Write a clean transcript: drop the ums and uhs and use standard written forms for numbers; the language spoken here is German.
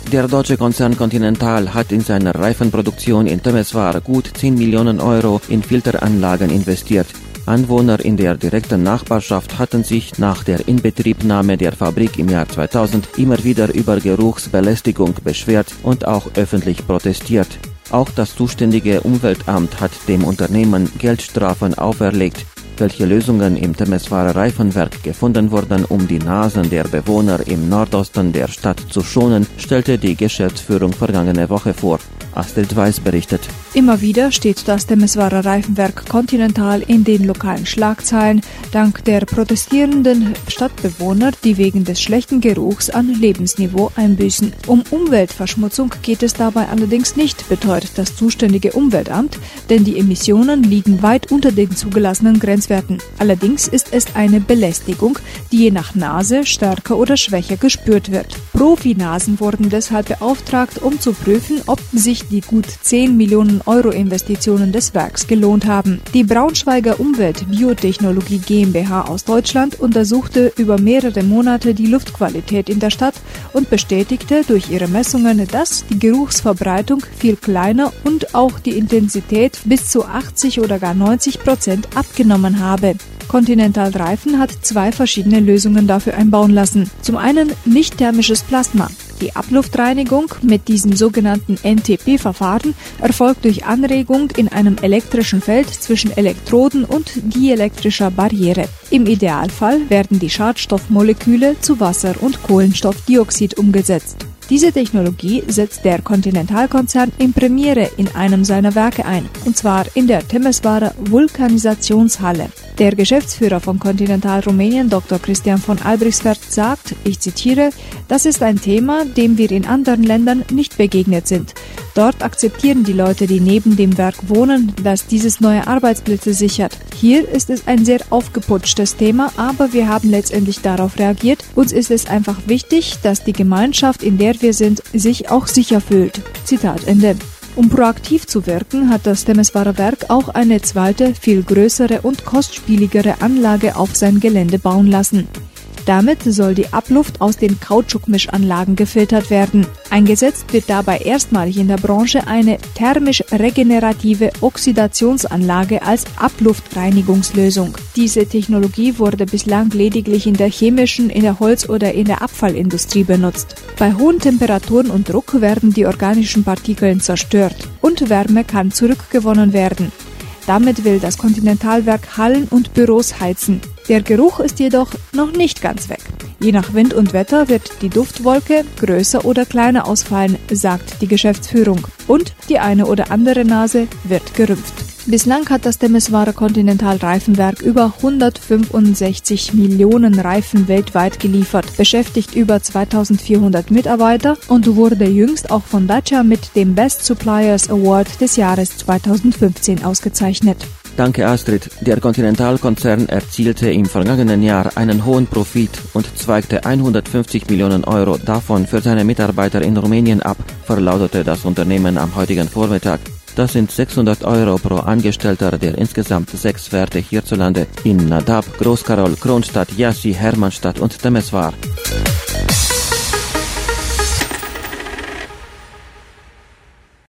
Der deutsche Konzern Continental hat in seiner Reifenproduktion in Temeswar gut 10 Millionen Euro in Filteranlagen investiert. Anwohner in der direkten Nachbarschaft hatten sich nach der Inbetriebnahme der Fabrik im Jahr 2000 immer wieder über Geruchsbelästigung beschwert und auch öffentlich protestiert. Auch das zuständige Umweltamt hat dem Unternehmen Geldstrafen auferlegt. Welche Lösungen im Temeswarer Reifenwerk gefunden wurden, um die Nasen der Bewohner im Nordosten der Stadt zu schonen, stellte die Geschäftsführung vergangene Woche vor. Astrid Weiß berichtet. Immer wieder steht das Temeswarer Reifenwerk Continental in den lokalen Schlagzeilen, dank der protestierenden Stadtbewohner, die wegen des schlechten Geruchs an Lebensniveau einbüßen. Um Umweltverschmutzung geht es dabei allerdings nicht, beteuert das zuständige Umweltamt, denn die Emissionen liegen weit unter den zugelassenen Grenzwerten. Allerdings ist es eine Belästigung, die je nach Nase stärker oder schwächer gespürt wird. Profinasen wurden deshalb beauftragt, um zu prüfen, ob sich die gut 10 Millionen Euro Investitionen des Werks gelohnt haben. Die Braunschweiger Umwelt-Biotechnologie GmbH aus Deutschland untersuchte über mehrere Monate die Luftqualität in der Stadt und bestätigte durch ihre Messungen, dass die Geruchsverbreitung viel kleiner und auch die Intensität bis zu 80 oder gar 90% abgenommen habe. Continental Reifen hat 2 verschiedene Lösungen dafür einbauen lassen. Zum einen nicht-thermisches Plasma. Die Abluftreinigung mit diesem sogenannten NTP-Verfahren erfolgt durch Anregung in einem elektrischen Feld zwischen Elektroden und dielektrischer Barriere. Im Idealfall werden die Schadstoffmoleküle zu Wasser und Kohlenstoffdioxid umgesetzt. Diese Technologie setzt der Continental-Konzern in Premiere in einem seiner Werke ein, und zwar in der Temeswarer Vulkanisationshalle. Der Geschäftsführer von Continental Rumänien, Dr. Christian von Albrechtsfeld, sagt, ich zitiere, das ist ein Thema, dem wir in anderen Ländern nicht begegnet sind. Dort akzeptieren die Leute, die neben dem Werk wohnen, dass dieses neue Arbeitsplätze sichert. Hier ist es ein sehr aufgeputschtes Thema, aber wir haben letztendlich darauf reagiert. Uns ist es einfach wichtig, dass die Gemeinschaft, in der wir sind, sich auch sicher fühlt. Zitat Ende. Um proaktiv zu wirken, hat das Temeswarer Werk auch eine zweite, viel größere und kostspieligere Anlage auf sein Gelände bauen lassen. Damit soll die Abluft aus den Kautschukmischanlagen gefiltert werden. Eingesetzt wird dabei erstmalig in der Branche eine thermisch regenerative Oxidationsanlage als Abluftreinigungslösung. Diese Technologie wurde bislang lediglich in der chemischen, in der Holz- oder in der Abfallindustrie benutzt. Bei hohen Temperaturen und Druck werden die organischen Partikeln zerstört und Wärme kann zurückgewonnen werden. Damit will das Continentalwerk Hallen und Büros heizen. Der Geruch ist jedoch noch nicht ganz weg. Je nach Wind und Wetter wird die Duftwolke größer oder kleiner ausfallen, sagt die Geschäftsführung. Und die eine oder andere Nase wird gerümpft. Bislang hat das Temeswarer Continental Reifenwerk über 165 Millionen Reifen weltweit geliefert, beschäftigt über 2400 Mitarbeiter und wurde jüngst auch von Dacia mit dem Best Suppliers Award des Jahres 2015 ausgezeichnet. Danke Astrid. Der Continental-Konzern erzielte im vergangenen Jahr einen hohen Profit und zweigte 150 Millionen Euro davon für seine Mitarbeiter in Rumänien ab, verlautete das Unternehmen am heutigen Vormittag. Das sind 600 Euro pro Angestellter der insgesamt 6 Werte hierzulande in Nadab, Großkarol, Kronstadt, Iași, Hermannstadt und Temeswar.